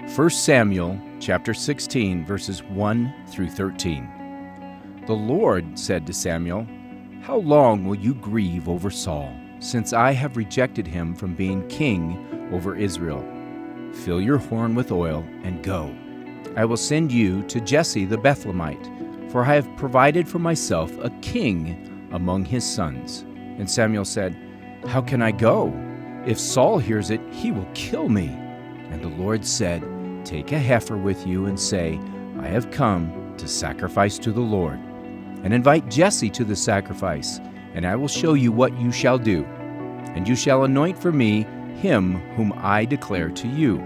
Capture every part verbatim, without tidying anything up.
First Samuel chapter sixteen, verses one through thirteen. The Lord said to Samuel, "How long will you grieve over Saul, since I have rejected him from being king over Israel? Fill your horn with oil and go. I will send you to Jesse the Bethlehemite, for I have provided for myself a king among his sons." And Samuel said, "How can I go? If Saul hears it, he will kill me." And the Lord said, "Take a heifer with you and say, 'I have come to sacrifice to the Lord.' And invite Jesse to the sacrifice, and I will show you what you shall do. And you shall anoint for me him whom I declare to you."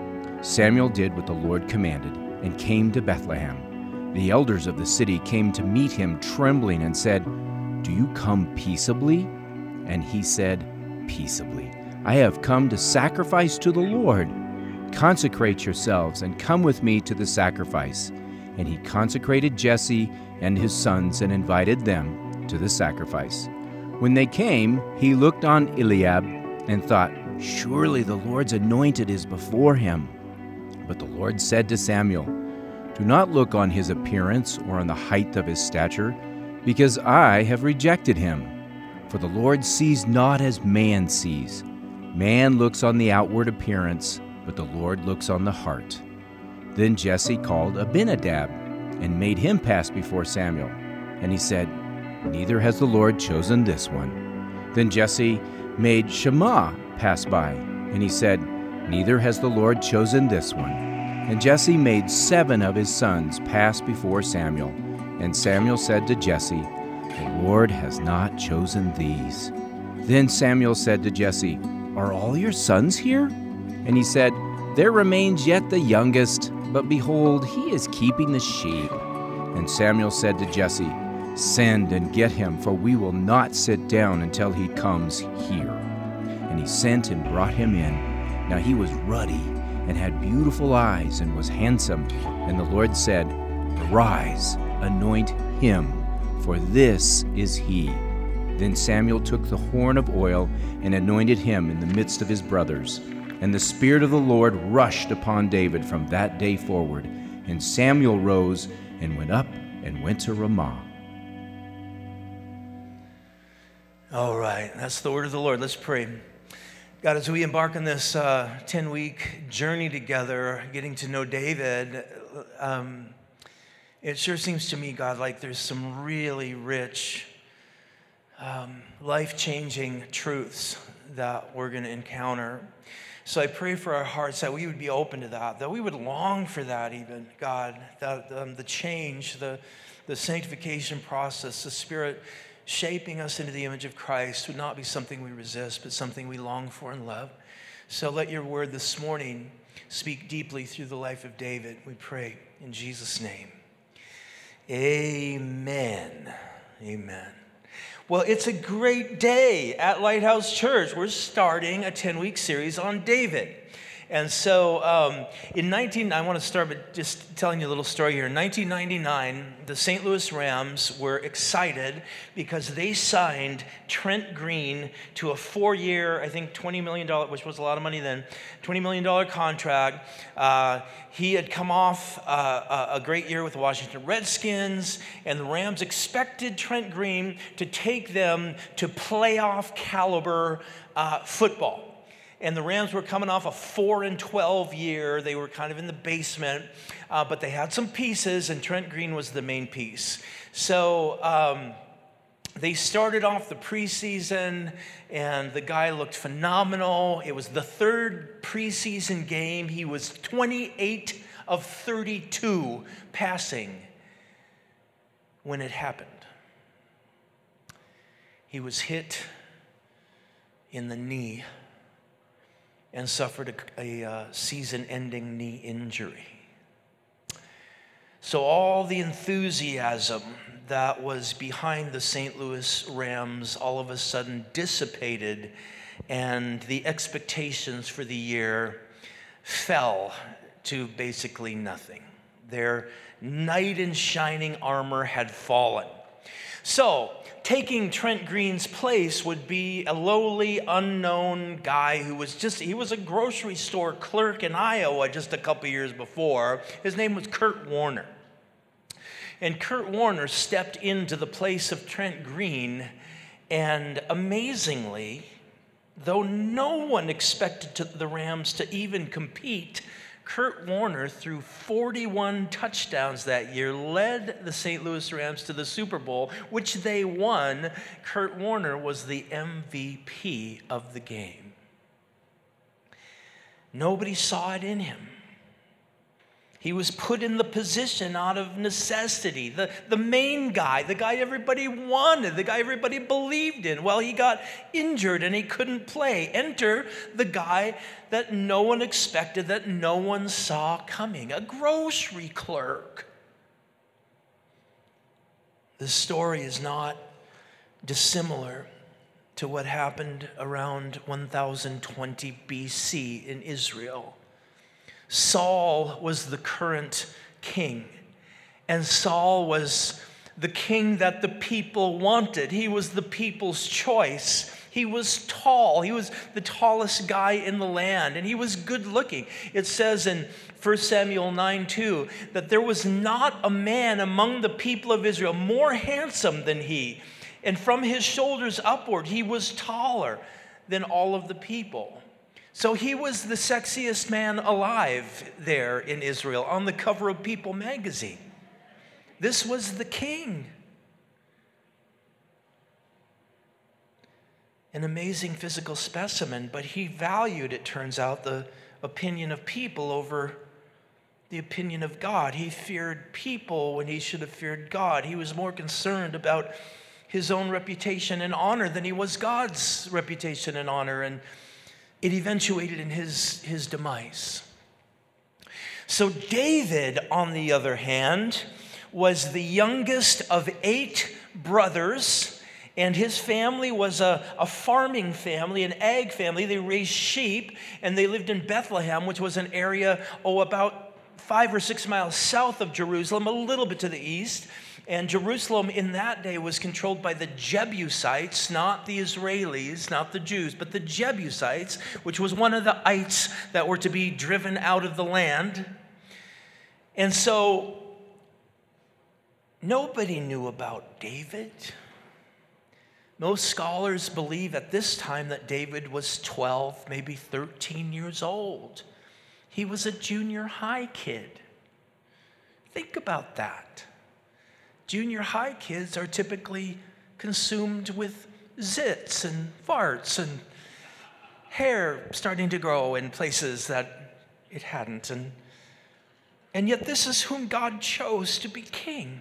Samuel did what the Lord commanded and came to Bethlehem. The elders of the city came to meet him trembling and said, "Do you come peaceably?" And he said, "Peaceably. I have come to sacrifice to the Lord. Consecrate yourselves and come with me to the sacrifice." And he consecrated Jesse and his sons and invited them to the sacrifice. When they came, he looked on Eliab and thought, "Surely the Lord's anointed is before him." But the Lord said to Samuel, "Do not look on his appearance or on the height of his stature, because I have rejected him. For the Lord sees not as man sees. Man looks on the outward appearance, but the Lord looks on the heart." Then Jesse called Abinadab and made him pass before Samuel. And he said, "Neither has the Lord chosen this one." Then Jesse made Shammah pass by, and he said, "Neither has the Lord chosen this one." And Jesse made seven of his sons pass before Samuel. And Samuel said to Jesse, "The Lord has not chosen these." Then Samuel said to Jesse, "Are all your sons here?" And he said, "There remains yet the youngest, but behold, he is keeping the sheep." And Samuel said to Jesse, "Send and get him, for we will not sit down until he comes here." And he sent and brought him in. Now he was ruddy and had beautiful eyes and was handsome. And the Lord said, "Arise, anoint him, for this is he." Then Samuel took the horn of oil and anointed him in the midst of his brothers. And the Spirit of the Lord rushed upon David from that day forward. And Samuel rose and went up and went to Ramah. All right, that's the word of the Lord. Let's pray. God, as we embark on this uh, ten-week journey together, getting to know David, um, it sure seems to me, God, like there's some really rich, um, life-changing truths that we're going to encounter. So I pray for our hearts that we would be open to that, that we would long for that even, God, that um, the change, the, the sanctification process, the Spirit shaping us into the image of Christ would not be something we resist, but something we long for and love. So let your word this morning speak deeply through the life of David, we pray in Jesus' name. Amen. Amen. Well, it's a great day at Lighthouse Church. We're starting a ten-week series on David. And so um, in nineteen, I want to start by just telling you a little story here. In nineteen ninety-nine, the Saint Louis Rams were excited because they signed Trent Green to a four-year, I think twenty million dollars, which was a lot of money then, twenty million dollars contract. Uh, he had come off uh, a great year with the Washington Redskins, and the Rams expected Trent Green to take them to playoff caliber uh, football. And the Rams were coming off a four and twelve year. They were kind of in the basement, uh, but they had some pieces, and Trent Green was the main piece. So um, they started off the preseason, and the guy looked phenomenal. It was the third preseason game. He was twenty-eight of thirty-two passing when it happened. He was hit in the knee and suffered a, a uh, season-ending knee injury. So all the enthusiasm that was behind the Saint Louis Rams all of a sudden dissipated, and the expectations for the year fell to basically nothing. Their knight in shining armor had fallen. So, taking Trent Green's place would be a lowly, unknown guy who was just, he was a grocery store clerk in Iowa just a couple years before. His name was Kurt Warner. And Kurt Warner stepped into the place of Trent Green, and amazingly, though no one expected to, the Rams to even compete, Kurt Warner threw forty-one touchdowns that year, led the Saint Louis Rams to the Super Bowl, which they won. Kurt Warner was the M V P of the game. Nobody saw it in him. He was put in the position out of necessity. The, the main guy, the guy everybody wanted, the guy everybody believed in. Well, he got injured and he couldn't play. Enter the guy that no one expected, that no one saw coming, a grocery clerk. The story is not dissimilar to what happened around one thousand twenty B C in Israel. Saul was the current king, and Saul was the king that the people wanted. He was the people's choice. He was tall. He was the tallest guy in the land, and he was good looking. It says in First Samuel nine two that there was not a man among the people of Israel more handsome than he, and from his shoulders upward he was taller than all of the people. So he was the sexiest man alive there in Israel on the cover of People magazine. This was the king. An amazing physical specimen, but he valued, it turns out, the opinion of people over the opinion of God. He feared people when he should have feared God. He was more concerned about his own reputation and honor than he was God's reputation and honor, and it eventuated in his, his demise. So David, on the other hand, was the youngest of eight brothers, and his family was a, a farming family, an ag family. They raised sheep, and they lived in Bethlehem, which was an area, oh, about five or six miles south of Jerusalem, a little bit to the east. And Jerusalem in that day was controlled by the Jebusites, not the Israelis, not the Jews, but the Jebusites, which was one of the ites that were to be driven out of the land. And so nobody knew about David. Most scholars believe at this time that David was twelve, maybe thirteen years old. He was a junior high kid. Think about that. Junior high kids are typically consumed with zits and farts and hair starting to grow in places that it hadn't. And, and yet this is whom God chose to be king.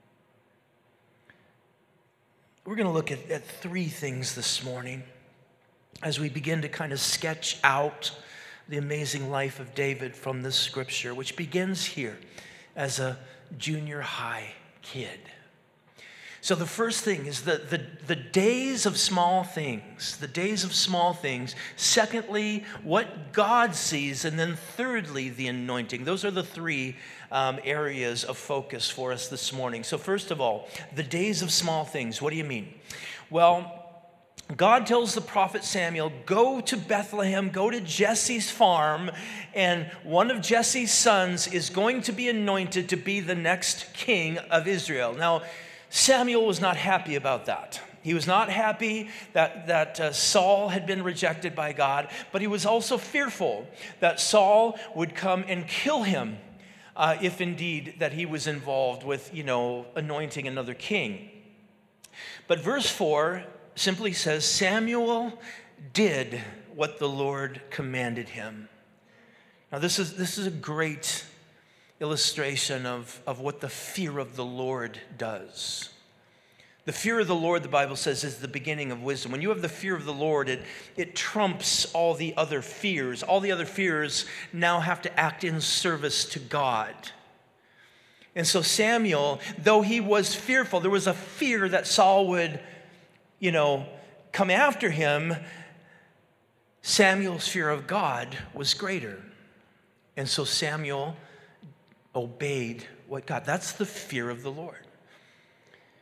We're going to look at, at three things this morning as we begin to kind of sketch out the amazing life of David from this scripture, which begins here as a junior high kid. So the first thing is the, the, the days of small things, the days of small things. Secondly, what God sees. And then thirdly, the anointing. Those are the three um, areas of focus for us this morning. So first of all, the days of small things. What do you mean? Well, God tells the prophet Samuel, go to Bethlehem, go to Jesse's farm, and one of Jesse's sons is going to be anointed to be the next king of Israel. Now, Samuel was not happy about that. He was not happy that, that uh, Saul had been rejected by God, but he was also fearful that Saul would come and kill him uh, if indeed that he was involved with, you know, anointing another king. But verse four simply says, Samuel did what the Lord commanded him. Now this is this is a great illustration of, of what the fear of the Lord does. The fear of the Lord, the Bible says, is the beginning of wisdom. When you have the fear of the Lord, it, it trumps all the other fears. All the other fears now have to act in service to God. And so Samuel, though he was fearful, there was a fear that Saul would, you know, come after him. Samuel's fear of God was greater. And so Samuel obeyed what God, that's the fear of the Lord.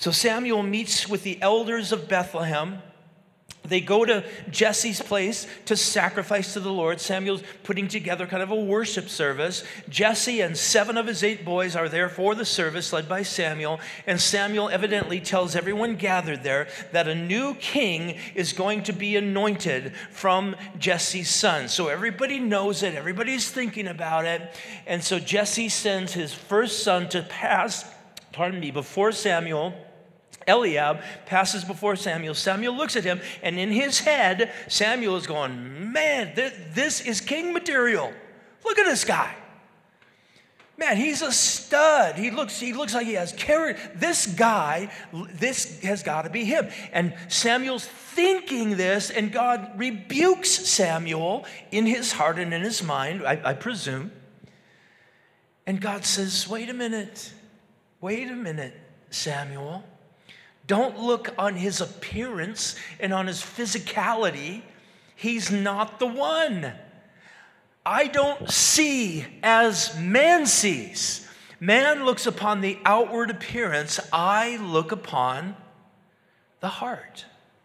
So Samuel meets with the elders of Bethlehem. They go to Jesse's place to sacrifice to the Lord. Samuel's putting together kind of a worship service. Jesse and seven of his eight boys are there for the service led by Samuel. And Samuel evidently tells everyone gathered there that a new king is going to be anointed from Jesse's son. So everybody knows it. Everybody's thinking about it. And so Jesse sends his first son to pass, pardon me, before Samuel. Eliab passes before Samuel. Samuel looks at him, and in his head, Samuel is going, man, th- this is king material. Look at this guy. Man, he's a stud. He looks, he looks like he has character. This guy, this has got to be him. And Samuel's thinking this, and God rebukes Samuel in his heart and in his mind, I, I presume. And God says, wait a minute. Wait a minute, Samuel. Don't look on his appearance and on his physicality. He's not the one. I don't see as man sees. Man looks upon the outward appearance. I look upon the heart.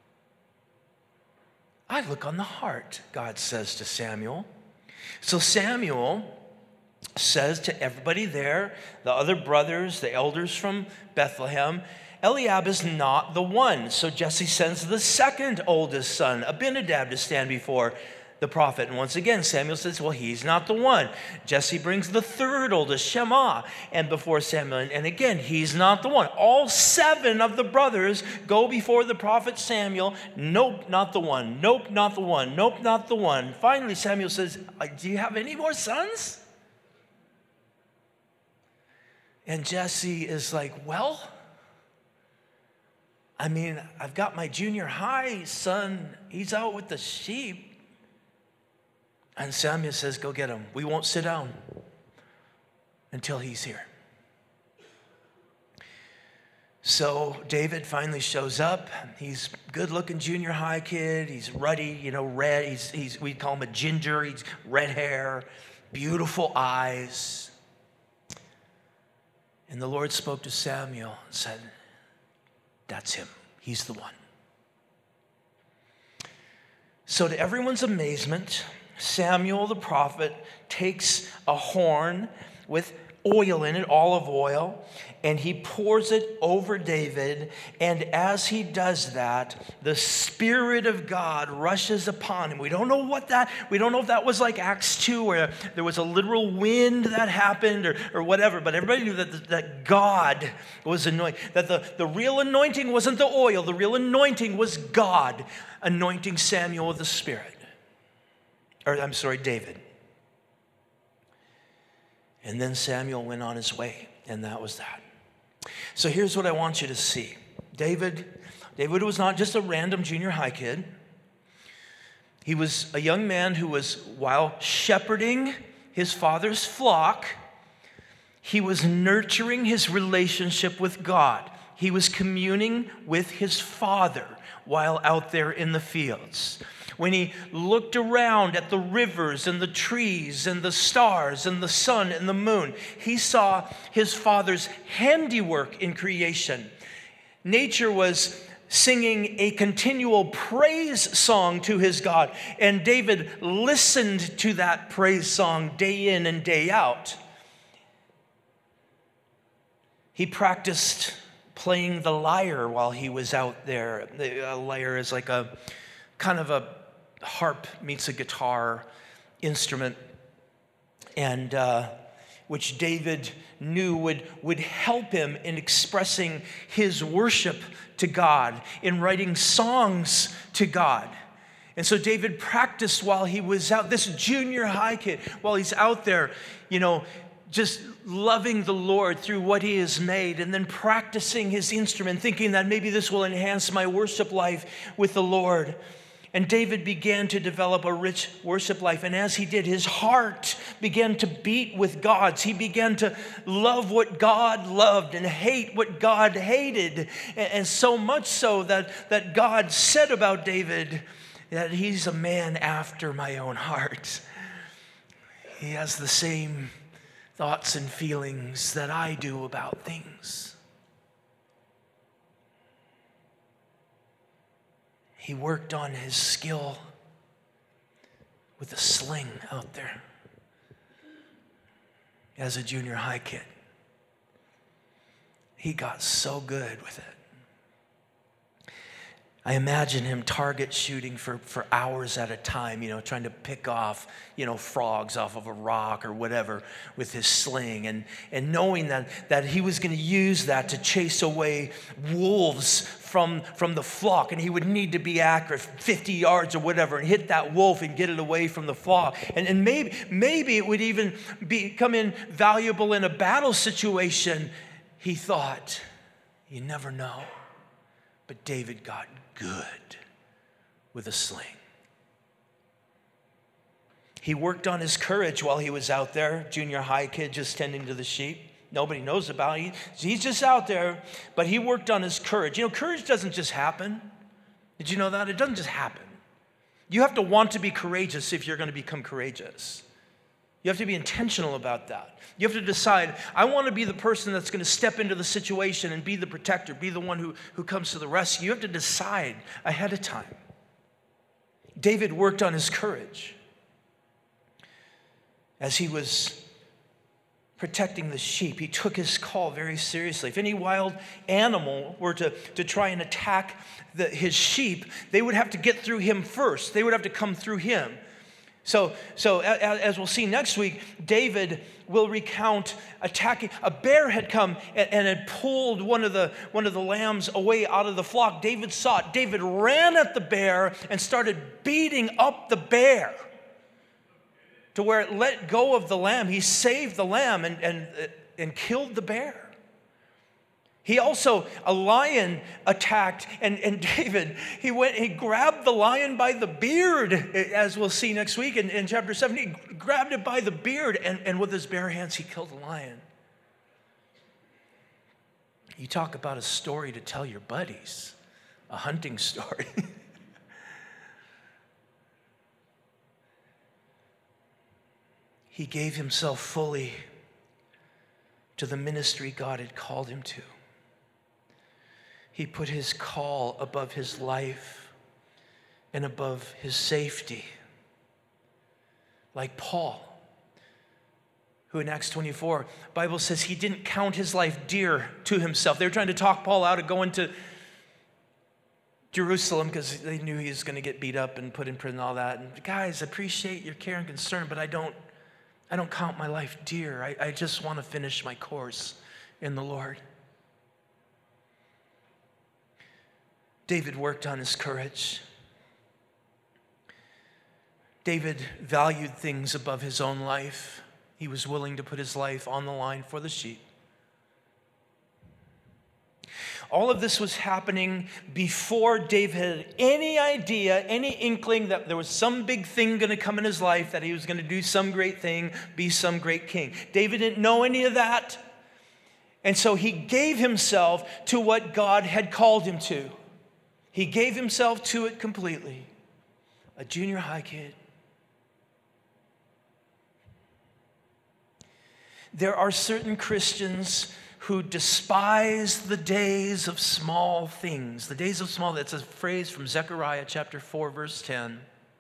I look on the heart, God says to Samuel. So Samuel says to everybody there, the other brothers, the elders from Bethlehem, Eliab is not the one. So Jesse sends the second oldest son, Abinadab, to stand before the prophet. And once again, Samuel says, well, he's not the one. Jesse brings the third oldest, Shema, and before Samuel. And again, he's not the one. All seven of the brothers go before the prophet Samuel. Nope, not the one. Nope, not the one. Nope, not the one. Finally, Samuel says, do you have any more sons? And Jesse is like, well, I mean, I've got my junior high son. He's out with the sheep. And Samuel says, go get him. We won't sit down until he's here. So David finally shows up. He's a good-looking junior high kid. He's ruddy, you know, red. He's, he's, we call him a ginger. He's red hair, beautiful eyes. And the Lord spoke to Samuel and said, that's him. He's the one. So to everyone's amazement, Samuel the prophet takes a horn with oil in it, olive oil, and he pours it over David. And as he does that, the Spirit of God rushes upon him. We don't know what that, we don't know if that was like Acts two, where there was a literal wind that happened or, or whatever, but everybody knew that, that God was anointed, that the, the real anointing wasn't the oil, the real anointing was God anointing Samuel with the Spirit. Or I'm sorry, David. And then Samuel went on his way, and that was that. So here's what I want you to see. David, David was not just a random junior high kid. He was a young man who was, while shepherding his father's flock, he was nurturing his relationship with God. He was communing with his father while out there in the fields. When he looked around at the rivers and the trees and the stars and the sun and the moon, he saw his father's handiwork in creation. Nature was singing a continual praise song to his God, and David listened to that praise song day in and day out. He practiced playing the lyre while he was out there. A lyre is like a kind of a harp meets a guitar instrument, and uh, which David knew would, would help him in expressing his worship to God, in writing songs to God. And so David practiced while he was out, this junior high kid, while he's out there, you know, just loving the Lord through what he has made, and then practicing his instrument, thinking that maybe this will enhance my worship life with the Lord. And David began to develop a rich worship life. And as he did, his heart began to beat with God's. He began to love what God loved and hate what God hated. And so much so that, that God said about David that he's a man after my own heart. He has the same thoughts and feelings that I do about things. He worked on his skill with a sling out there as a junior high kid. He got so good with it. I imagine him target shooting for, for hours at a time, you know, trying to pick off, you know, frogs off of a rock or whatever with his sling, and, and knowing that, that he was going to use that to chase away wolves from, from the flock, and he would need to be accurate, fifty yards or whatever, and hit that wolf and get it away from the flock. And, and maybe, maybe it would even be, come in valuable in a battle situation, he thought. You never know. But David got good with a sling. He worked on his courage while he was out there, junior high kid just tending to the sheep. Nobody knows about it. He's just out there, but he worked on his courage. You know, courage doesn't just happen. Did you know that? It doesn't just happen. You have to want to be courageous if you're going to become courageous. You have to be intentional about that. You have to decide, I want to be the person that's going to step into the situation and be the protector, be the one who, who comes to the rescue. You have to decide ahead of time. David worked on his courage as he was protecting the sheep. He took his call very seriously. If any wild animal were to, to try and attack the, his sheep, they would have to get through him first. They would have to come through him. So, so as we'll see next week, David will recount attacking. A bear had come and, and had pulled one of the one of the lambs away out of the flock. David saw it. David ran at the bear and started beating up the bear to where it let go of the lamb. He saved the lamb and, and, and killed the bear. He also, a lion attacked, and, and David, he went, he grabbed the lion by the beard, as we'll see next week in, in chapter seven. He grabbed it by the beard, and, and with his bare hands, he killed the lion. You talk about a story to tell your buddies, a hunting story. He gave himself fully to the ministry God had called him to. He put his call above his life and above his safety. Like Paul, who in Acts twenty-four, the Bible says he didn't count his life dear to himself. They were trying to talk Paul out of going to Jerusalem because they knew he was going to get beat up and put in prison and all that. And guys, appreciate your care and concern, but I don't, I don't count my life dear. I, I just want to finish my course in the Lord. David worked on his courage. David valued things above his own life. He was willing to put his life on the line for the sheep. All of this was happening before David had any idea, any inkling that there was some big thing going to come in his life, that he was going to do some great thing, be some great king. David didn't know any of that. And so he gave himself to what God had called him to. He gave himself to it completely. A junior high kid. There are certain Christians who despise the days of small things. The days of small, that's a phrase from Zechariah chapter four, verse ten.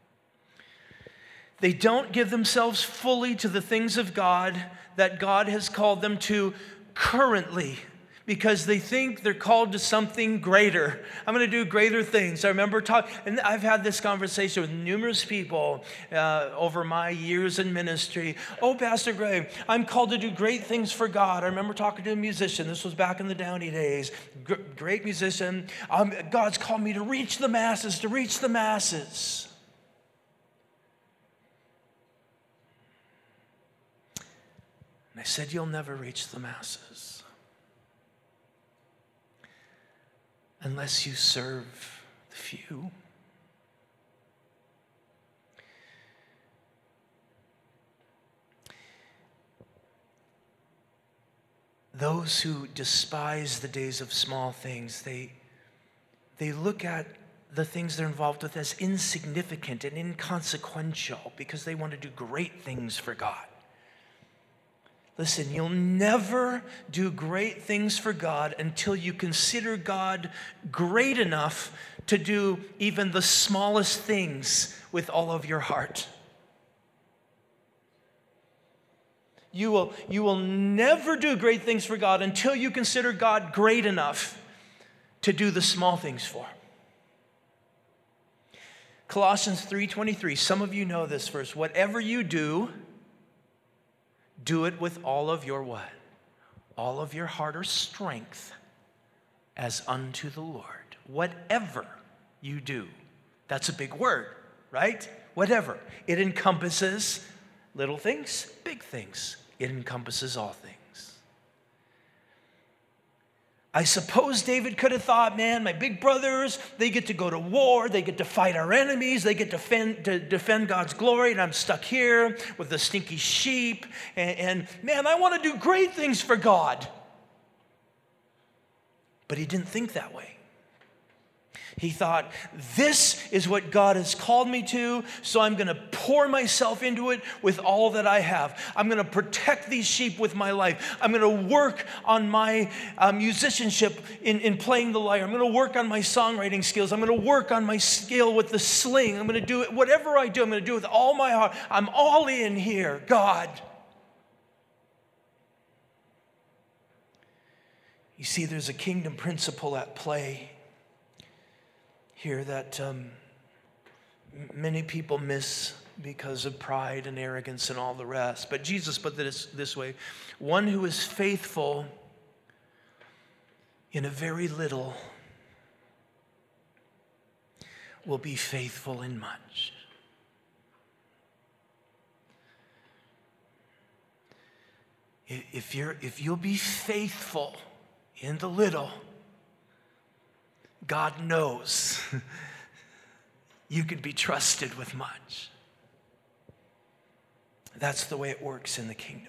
They don't give themselves fully to the things of God that God has called them to currently, because they think they're called to something greater. I'm going to do greater things. I remember talking, and I've had this conversation with numerous people uh, over my years in ministry. Oh, Pastor Greg, I'm called to do great things for God. I remember talking to a musician. This was back in the Downey days. G- great musician. Um, God's called me to reach the masses, to reach the masses. And I said, you'll never reach the masses unless you serve the few. Those who despise the days of small things, they, they look at the things they're involved with as insignificant and inconsequential because they want to do great things for God. Listen, you'll never do great things for God until you consider God great enough to do even the smallest things with all of your heart. You will, you will never do great things for God until you consider God great enough to do the small things for. Colossians three twenty-three, some of you know this verse. Whatever you do, do it with all of your what? All of your heart or strength as unto the Lord. Whatever you do. That's a big word, right? Whatever. It encompasses little things, big things. It encompasses all things. I suppose David could have thought, man, my big brothers, they get to go to war, they get to fight our enemies, they get to defend, to defend God's glory, and I'm stuck here with the stinky sheep, and, and man, I want to do great things for God. But he didn't think that way. He thought, this is what God has called me to, so I'm going to pour myself into it with all that I have. I'm going to protect these sheep with my life. I'm going to work on my uh, musicianship in, in playing the lyre. I'm going to work on my songwriting skills. I'm going to work on my skill with the sling. I'm going to do it, whatever I do, I'm going to do it with all my heart. I'm all in here, God. You see, there's a kingdom principle at play here that um, many people miss because of pride and arrogance and all the rest. But Jesus put this this way: one who is faithful in a very little will be faithful in much. If you're if you'll be faithful in the little, God knows you can be trusted with much. That's the way it works in the kingdom.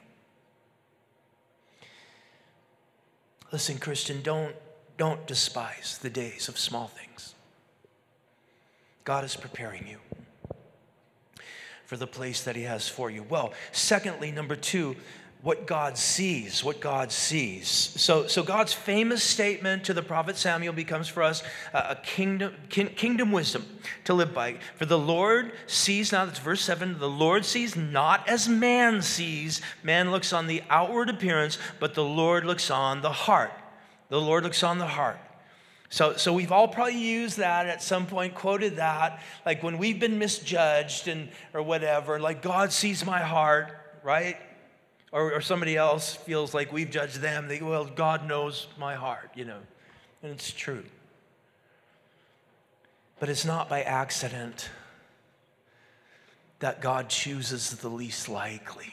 Listen, Christian, don't, don't despise the days of small things. God is preparing you for the place that he has for you. Well, secondly, number two, what God sees, what God sees. So, so God's famous statement to the prophet Samuel becomes for us a kingdom, kingdom wisdom to live by. For the Lord sees, now that's verse seven, the Lord sees not as man sees. Man looks on the outward appearance, but the Lord looks on the heart. The Lord looks on the heart. So, so we've all probably used that at some point, quoted that, like when we've been misjudged and or whatever, like God sees my heart, right? Or, or somebody else feels like we've judged them. They go, well, God knows my heart, you know. And it's true. But it's not by accident that God chooses the least likely.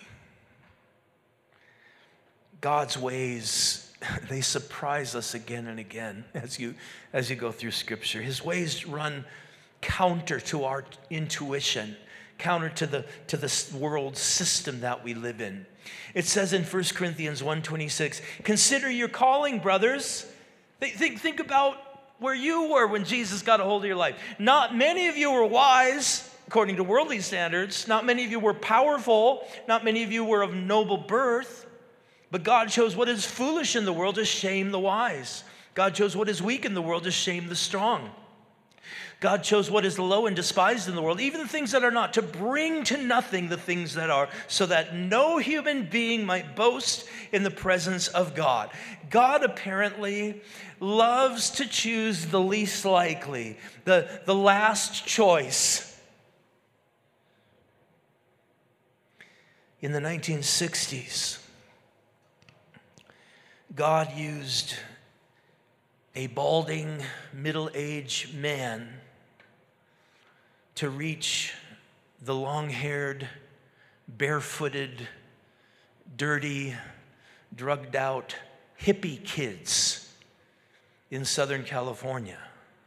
God's ways, they surprise us again and again as you, as you go through Scripture. His ways run counter to our intuition, counter to the, to the world system that we live in. It says in First Corinthians one twenty-six, consider your calling, brothers. Think, think about where you were when Jesus got a hold of your life. Not many of you were wise, according to worldly standards. Not many of you were powerful. Not many of you were of noble birth. But God chose what is foolish in the world to shame the wise. God chose what is weak in the world to shame the strong. God chose what is low and despised in the world, even the things that are not, to bring to nothing the things that are, so that no human being might boast in the presence of God. God apparently loves to choose the least likely, the, the last choice. In the nineteen sixties, God used a balding, middle-aged man to reach the long-haired, barefooted, dirty, drugged-out hippie kids in Southern California.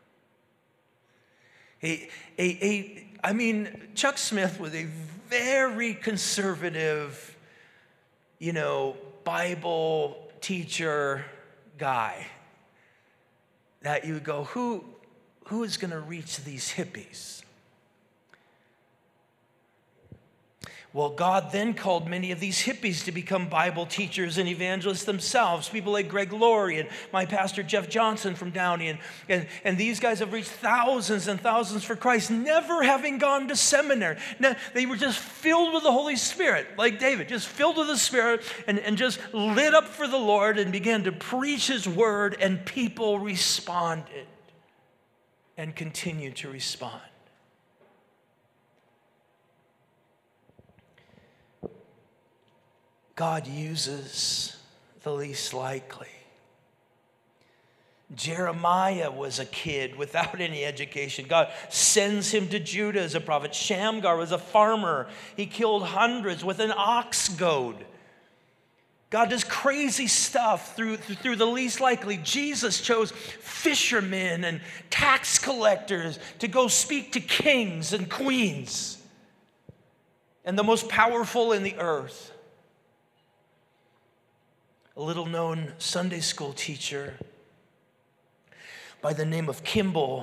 A, a, a, I mean, Chuck Smith was a very conservative, you know, Bible teacher guy that you would go, who, who is going to reach these hippies? Well, God then called many of these hippies to become Bible teachers and evangelists themselves. People like Greg Laurie and my pastor Jeff Johnson from Downey. And, and, and these guys have reached thousands and thousands for Christ, never having gone to seminary. No, they were just filled with the Holy Spirit, like David, just filled with the Spirit and, and just lit up for the Lord and began to preach his word, and people responded and continue to respond. God uses the least likely. Jeremiah was a kid without any education. God sends him to Judah as a prophet. Shamgar was a farmer. He killed hundreds with an ox goad. God does crazy stuff through, through the least likely. Jesus chose fishermen and tax collectors to go speak to kings and queens and the most powerful in the earth. A little-known Sunday school teacher by the name of Kimball,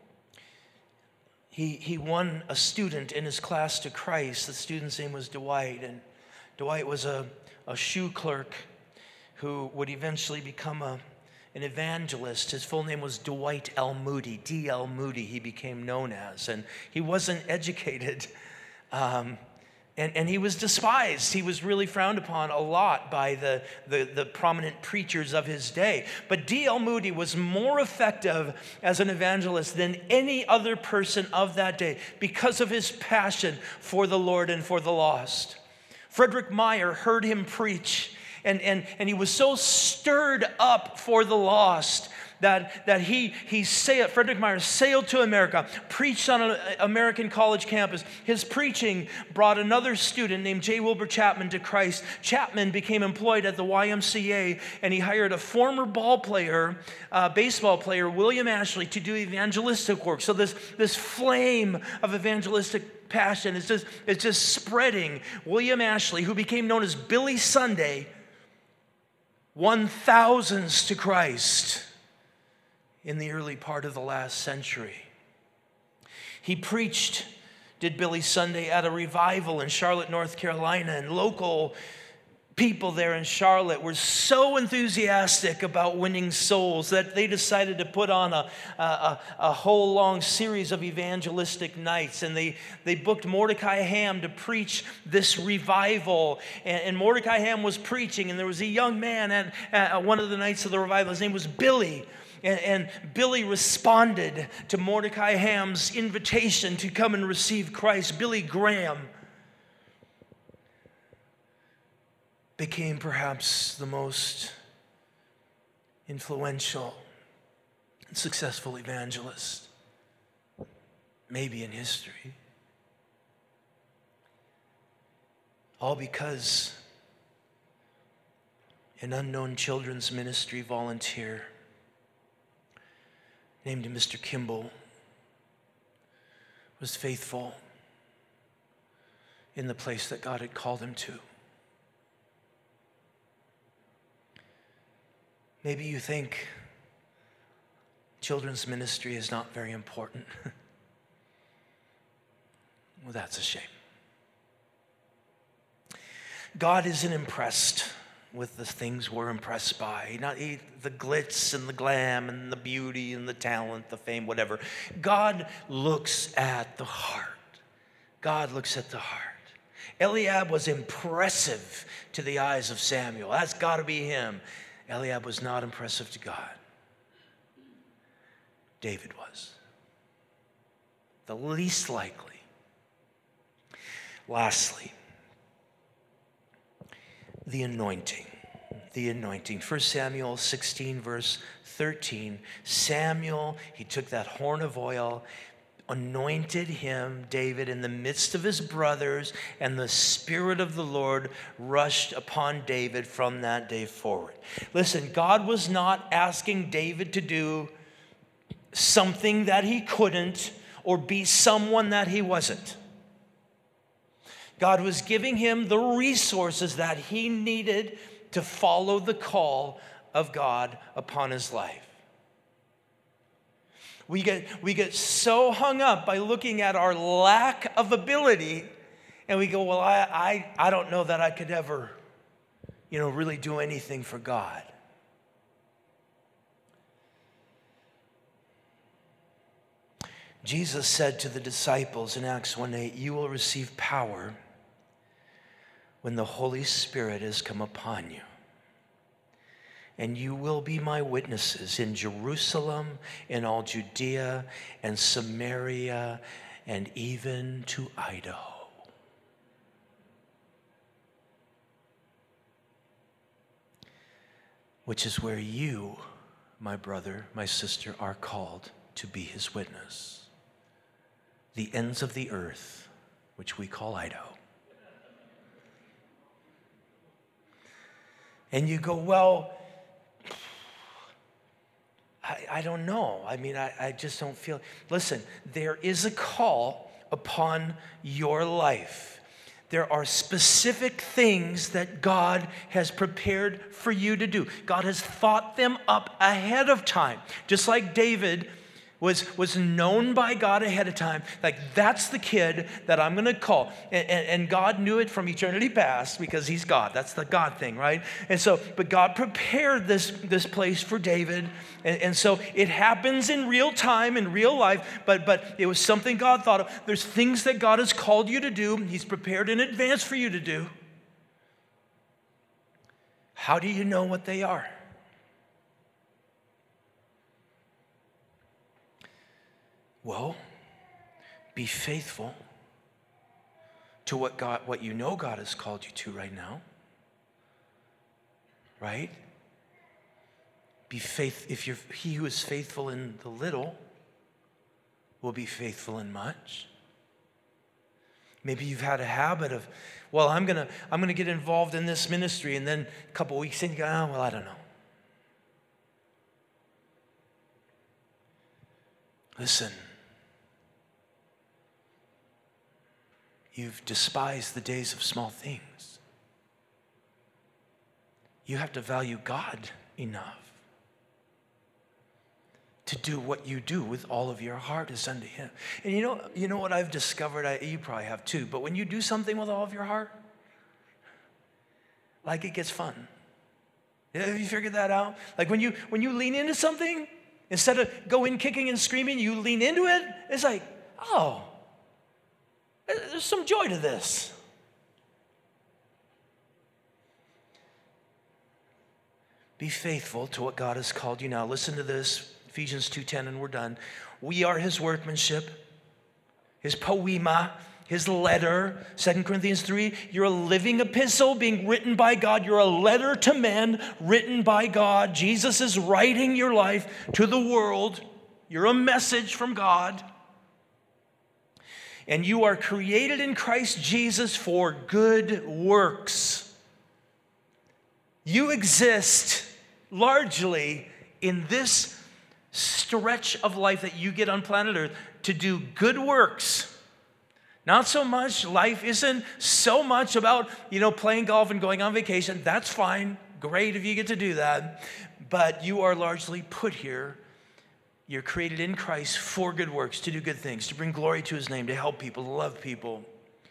he, he won a student in his class to Christ. The student's name was Dwight, and Dwight was a, a shoe clerk who would eventually become a, an evangelist. His full name was Dwight L. Moody, D L. Moody he became known as, and he wasn't educated. Um, And, and he was despised. He was really frowned upon a lot by the, the, the prominent preachers of his day. But D L. Moody was more effective as an evangelist than any other person of that day because of his passion for the Lord and for the lost. Frederick Meyer heard him preach, and, and, and he was so stirred up for the lost that, that he, he sailed, Frederick Meyer sailed to America, preached on an American college campus. His preaching brought another student named J. Wilbur Chapman to Christ. Chapman became employed at the Y M C A, and he hired a former ball player, uh, baseball player, William Ashley, to do evangelistic work. So this, this flame of evangelistic passion is just, it's just spreading. William Ashley, who became known as Billy Sunday, won thousands to Christ in the early part of the last century. He preached, did Billy Sunday, at a revival in Charlotte, North Carolina, and local people there in Charlotte were so enthusiastic about winning souls that they decided to put on a, a, a whole long series of evangelistic nights. And they, they booked Mordecai Ham to preach this revival. And, and Mordecai Ham was preaching, and there was a young man at, at one of the nights of the revival. His name was Billy. And, and Billy responded to Mordecai Ham's invitation to come and receive Christ. Billy Graham became perhaps the most influential and successful evangelist, maybe in history. All because an unknown children's ministry volunteer named Mister Kimball was faithful in the place that God had called him to. Maybe you think children's ministry is not very important. Well, that's a shame. God isn't impressed with the things we're impressed by, not the glitz and the glam and the beauty and the talent, the fame, whatever. God looks at the heart. God looks at the heart. Eliab was impressive to the eyes of Samuel. That's got to be him. Eliab was not impressive to God. David was. The least likely. Lastly, the anointing. The anointing. First Samuel sixteen, verse thirteen. Samuel, he took that horn of oil, anointed him, David, in the midst of his brothers, and the Spirit of the Lord rushed upon David from that day forward. Listen, God was not asking David to do something that he couldn't or be someone that he wasn't. God was giving him the resources that he needed to follow the call of God upon his life. We get, we get so hung up by looking at our lack of ability And we go, well, I, I, I don't know that I could ever, you know, really do anything for God. Jesus said to the disciples in Acts one eight, you will receive power when the Holy Spirit has come upon you. And you will be my witnesses in Jerusalem, in all Judea and Samaria, and even to Idaho. Which is where you, my brother, my sister, are called to be his witness. The ends of the earth, which we call Idaho. And you go, well, I, I don't know. I mean, I, I just don't feel. Listen, there is a call upon your life. There are specific things that God has prepared for you to do. God has thought them up ahead of time. Just like David was, was known by God ahead of time. Like, that's the kid that I'm going to call. And, and, and God knew it from eternity past because he's God. That's the God thing, right? And so, but God prepared this, this place for David. And, and so it happens in real time, in real life, but, but it was something God thought of. There's things that God has called you to do. He's prepared in advance for you to do. How do you know what they are? Well, be faithful to what God, what you know God has called you to right now. Right? Be faith. If you're he who is faithful in the little will be faithful in much. Maybe you've had a habit of, well, I'm gonna I'm gonna get involved in this ministry, and then a couple weeks in, you go, oh, well, I don't know. Listen. You've despised the days of small things. You have to value God enough to do what you do with all of your heart is unto him. And you know, you know what I've discovered? I, you probably have too. But when you do something with all of your heart, like, it gets fun. Have you figured that out? Like when you when you lean into something, instead of go in kicking and screaming, you lean into it. It's like, oh, there's some joy to this. Be faithful to what God has called you now. Listen to this, Ephesians two ten, and we're done. We are his workmanship, his poema, his letter. Second Corinthians three, you're a living epistle being written by God. You're a letter to men written by God. Jesus is writing your life to the world. You're a message from God. And you are created in Christ Jesus for good works. You exist largely in this stretch of life that you get on planet Earth to do good works. Not so much, life isn't so much about, you know, playing golf and going on vacation. That's fine. Great if you get to do that. But you are largely put here. You're created in Christ for good works, to do good things, to bring glory to his name, to help people, to love people.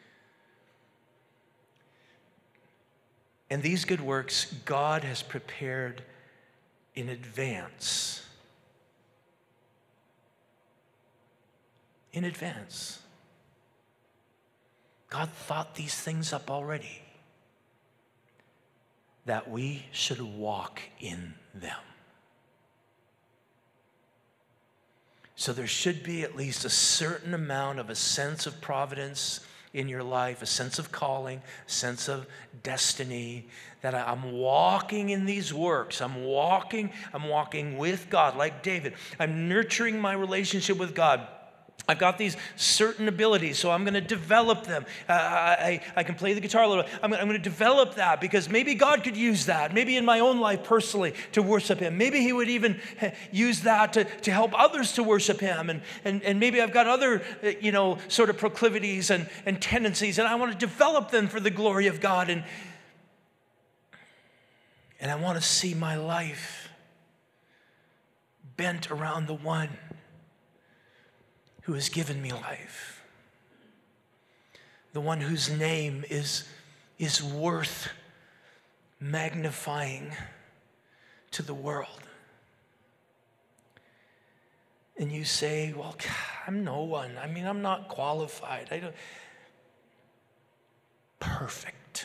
And these good works God has prepared in advance. In advance. God thought these things up already, that we should walk in them. So there should be at least a certain amount of a sense of providence in your life, a sense of calling, a sense of destiny, that I'm walking in these works. I'm walking, I'm walking with God, like David. I'm nurturing my relationship with God. I've got these certain abilities, so I'm going to develop them. Uh, I, I can play the guitar a little bit. I'm, I'm going to develop that because maybe God could use that, maybe in my own life personally to worship him. Maybe he would even use that to, to help others to worship him. And, and, and maybe I've got other, you know, sort of proclivities and, and tendencies, and I want to develop them for the glory of God. And, and I want to see my life bent around the one who has given me life. the one whose name is, is worth magnifying to the world. And you say, well, I'm no one. I mean, I'm not qualified. I don't. Perfect.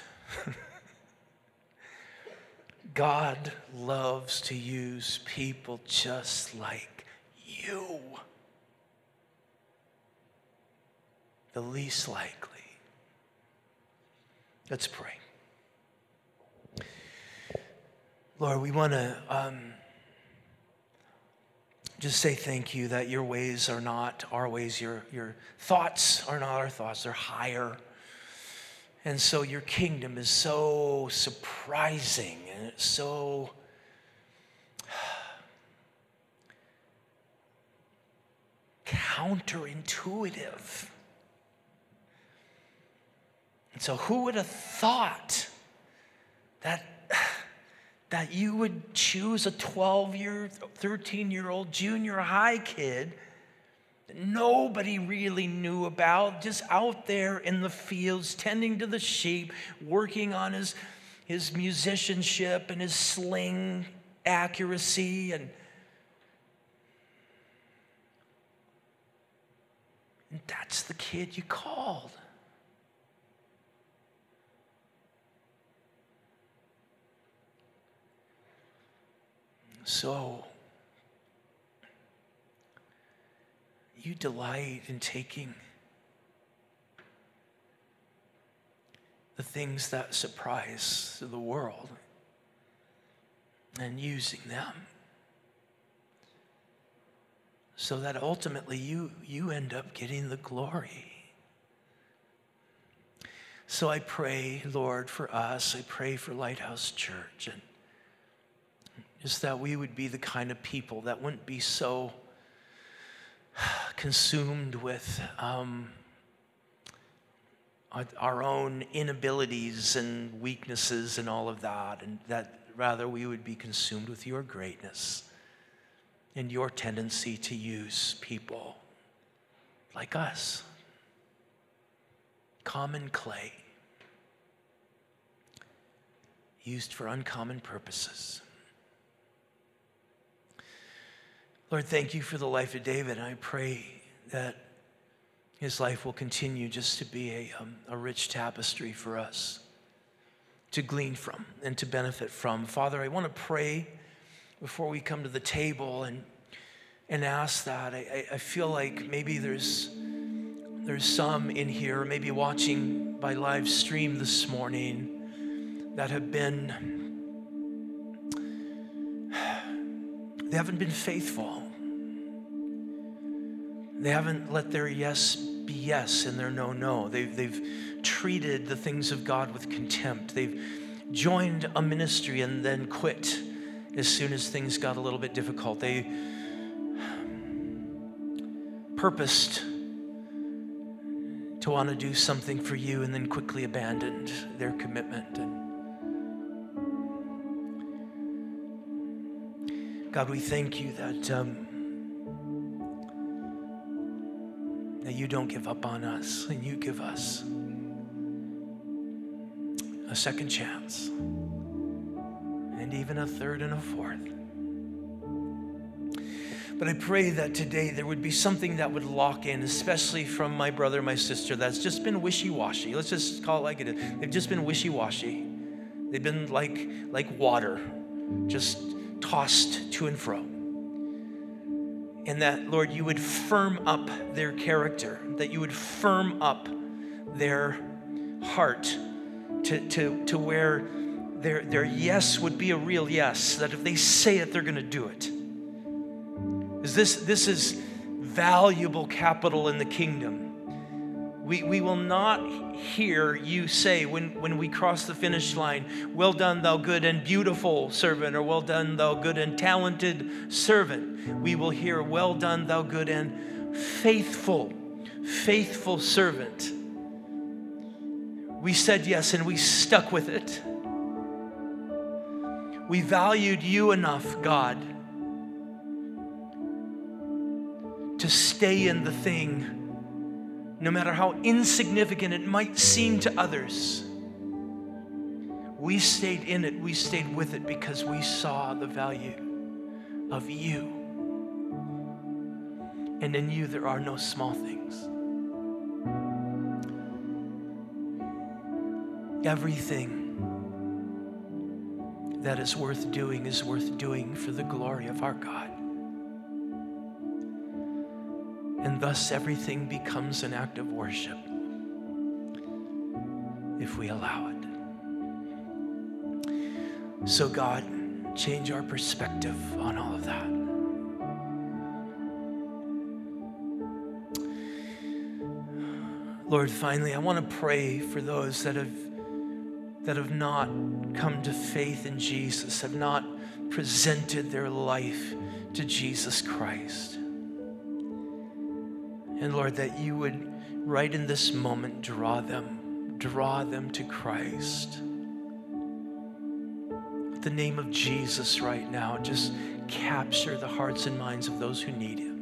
God loves to use people just like you. The least likely. Let's pray. Lord, we want to um, just say thank you that your ways are not our ways. Your, your thoughts are not our thoughts. They're higher. And so your kingdom is so surprising and it's so counterintuitive. And so who would have thought that, that you would choose a twelve-year, thirteen-year-old junior high kid that nobody really knew about, just out there in the fields, tending to the sheep, working on his, his musicianship and his sling accuracy. And, and that's the kid you called. So, you delight in taking the things that surprise the world and using them so that ultimately you, you end up getting the glory. So I pray, Lord, for us. I pray for Lighthouse Church, and just that we would be the kind of people that wouldn't be so consumed with um, our own inabilities and weaknesses and all of that, and that rather we would be consumed with your greatness and your tendency to use people like us, common clay, used for uncommon purposes. Lord, thank you for the life of David. I pray that his life will continue just to be a, um, a rich tapestry for us to glean from and to benefit from. Father, I want to pray before we come to the table and and ask that. I, I feel like maybe there's there's some in here, maybe watching by live stream this morning, that have been They haven't been faithful. They haven't let their yes be yes and their no, no. They've, they've treated the things of God with contempt. They've joined a ministry and then quit as soon as things got a little bit difficult. They purposed to want to do something for you and then quickly abandoned their commitment. And God, we thank you that um, that you don't give up on us, and you give us a second chance, and even a third and a fourth. But I pray that today there would be something that would lock in, especially from my brother, my sister, that's just been wishy-washy. Let's just call it like it is. They've just been wishy-washy. They've been like, like water, just tossed to and fro. And that, Lord, you would firm up their character, that you would firm up their heart to, to, to where their, their yes would be a real yes, that if they say it, they're going to do it. Because this, this is valuable capital in the kingdom. We, we will not hear you say when, when we cross the finish line, well done, thou good and beautiful servant, or well done, thou good and talented servant. We will hear, well done, thou good and faithful, faithful servant. We said yes and we stuck with it. We valued you enough, God, to stay in the thing no matter how insignificant it might seem to others, we stayed in it, we stayed with it because we saw the value of you. And in you there are no small things. Everything that is worth doing is worth doing for the glory of our God. And thus everything becomes an act of worship if we allow it. So God, change our perspective on all of that. Lord, finally, I want to pray for those that have that have not come to faith in Jesus, have not presented their life to Jesus Christ. And Lord, that you would, right in this moment, draw them, draw them to Christ. The name of Jesus right now, just capture the hearts and minds of those who need Him.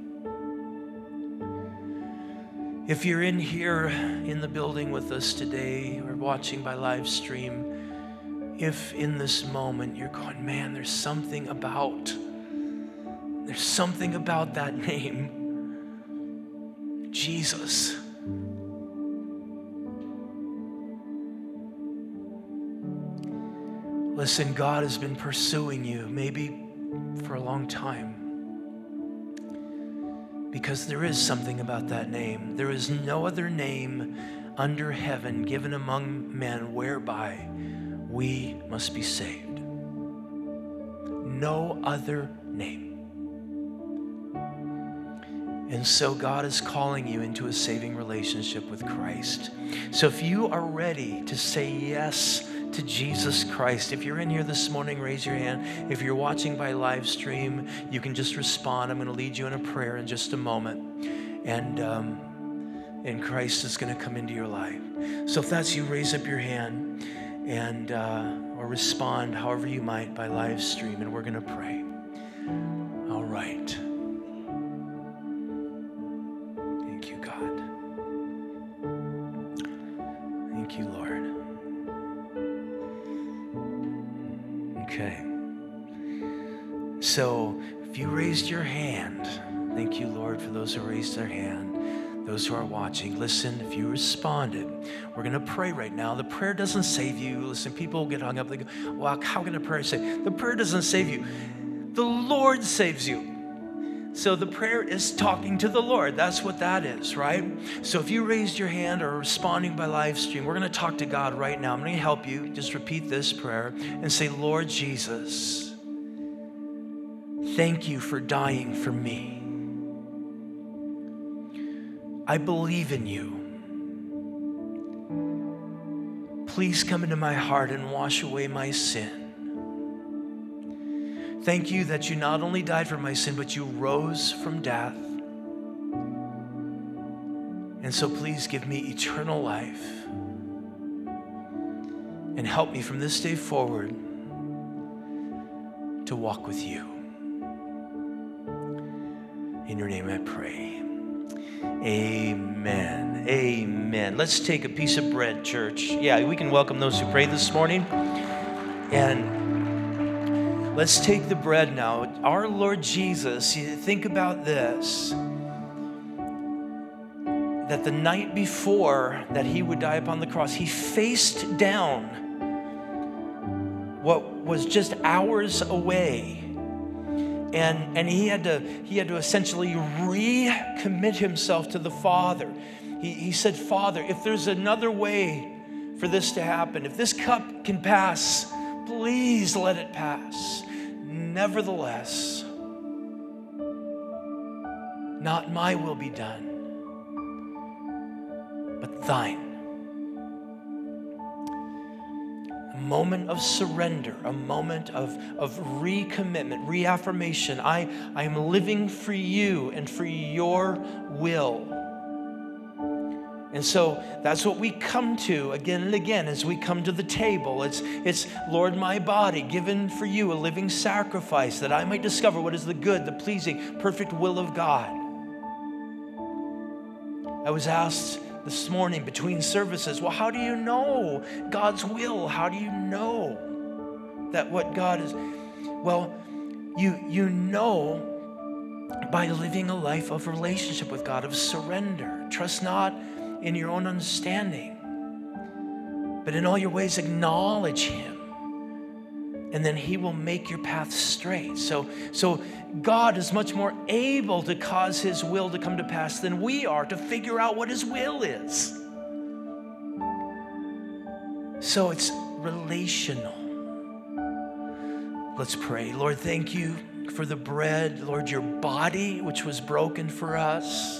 If you're in here in the building with us today or watching by live stream, if in this moment you're going, man, there's something about, there's something about that name, Jesus. Listen, God has been pursuing you maybe for a long time, because there is something about that name. There is no other name under heaven given among men whereby we must be saved. No other name. And so God is calling you into a saving relationship with Christ. So if you are ready to say yes to Jesus Christ, if you're in here this morning, raise your hand. If you're watching by live stream, you can just respond. I'm going to lead you in a prayer in just a moment. And, um, and Christ is going to come into your life. So if that's you, raise up your hand and uh, or respond however you might by live stream, and we're going to pray. All right. Thank you, God. Thank you, Lord. Okay. So if you raised your hand, thank you, Lord, for those who raised their hand, those who are watching. Listen, if you responded, we're going to pray right now. The prayer doesn't save you. Listen, people get hung up. They go, well, how can a prayer save? The prayer doesn't save you. The Lord saves you. So the prayer is talking to the Lord. That's what that is, right? So if you raised your hand or are responding by live stream, we're going to talk to God right now. I'm going to help you. Just repeat this prayer and say, Lord Jesus, thank you for dying for me. I believe in you. Please come into my heart and wash away my sin. Thank you that you not only died for my sin, but you rose from death. And so please give me eternal life and help me from this day forward to walk with you. In your name I pray. Amen. Amen. Let's take a piece of bread, church. Yeah, we can welcome those who prayed this morning. And let's take the bread now. Our Lord Jesus, you think about this, that the night before that he would die upon the cross, he faced down what was just hours away. And, and he had to he had to essentially recommit himself to the Father. He, he said, Father, if there's another way for this to happen, if this cup can pass, please let it pass. Nevertheless, not my will be done, but thine. A moment of surrender, a moment of, of recommitment, reaffirmation. I, I am living for you and for your will. And so that's what we come to again and again as we come to the table. It's, it's Lord, my body given for you, a living sacrifice, that I might discover what is the good, the pleasing, perfect will of God. I was asked this morning between services, well, how do you know God's will? How do you know that what God is? Well, you, you know by living a life of relationship with God, of surrender. Trust not in your own understanding, but in all your ways acknowledge him, and then he will make your path straight. So, so God is much more able to cause his will to come to pass than we are to figure out what his will is. So it's relational. Let's pray. Lord, thank you for the bread, Lord, your body, which was broken for us.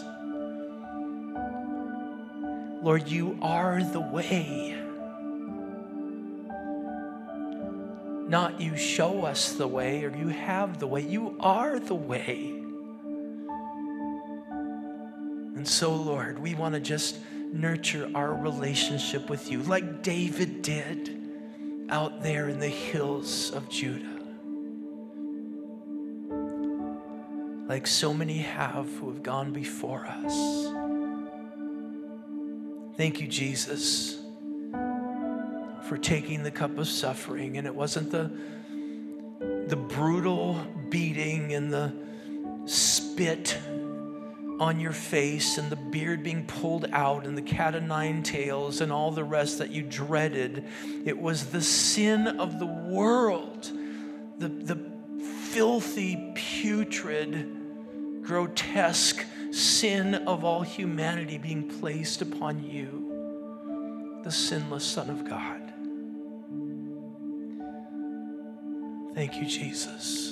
Lord, you are the way. Not you show us the way or you have the way. You are the way. And so, Lord, we want to just nurture our relationship with you like David did out there in the hills of Judah. Like so many have who have gone before us. Thank you, Jesus, for taking the cup of suffering. And it wasn't the, the brutal beating and the spit on your face and the beard being pulled out and the cat o' nine tails and all the rest that you dreaded. It was the sin of the world, the, the filthy, putrid, grotesque sin of all humanity being placed upon you, the sinless Son of God. Thank you, Jesus,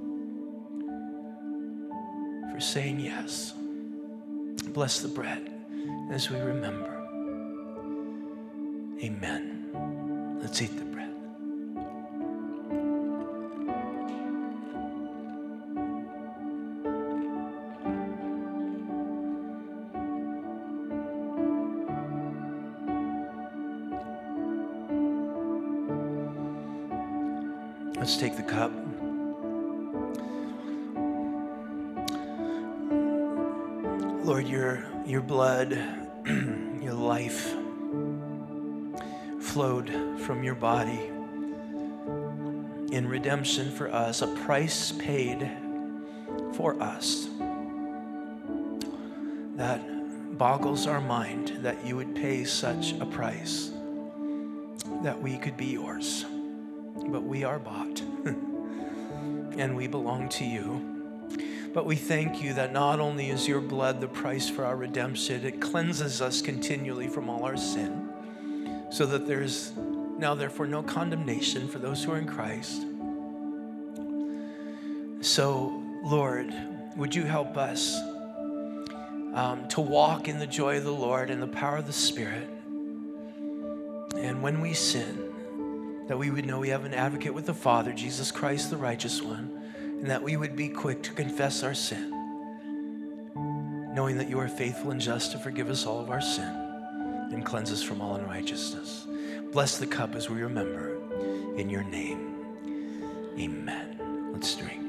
for saying yes. Bless the bread as we remember. Amen. Let's eat the bread. Let's take the cup. Lord, your, your blood, your life flowed from your body in redemption for us, a price paid for us that boggles our mind that you would pay such a price that we could be yours. But we are bought and we belong to you. But we thank you that not only is your blood the price for our redemption, it cleanses us continually from all our sin, so that there's now therefore no condemnation for those who are in Christ. So, Lord, would you help us um, to walk in the joy of the Lord and the power of the Spirit. And when we sin, that we would know we have an advocate with the Father, Jesus Christ, the righteous one, and that we would be quick to confess our sin, knowing that you are faithful and just to forgive us all of our sin and cleanse us from all unrighteousness. Bless the cup as we remember. In your name, amen. Let's drink.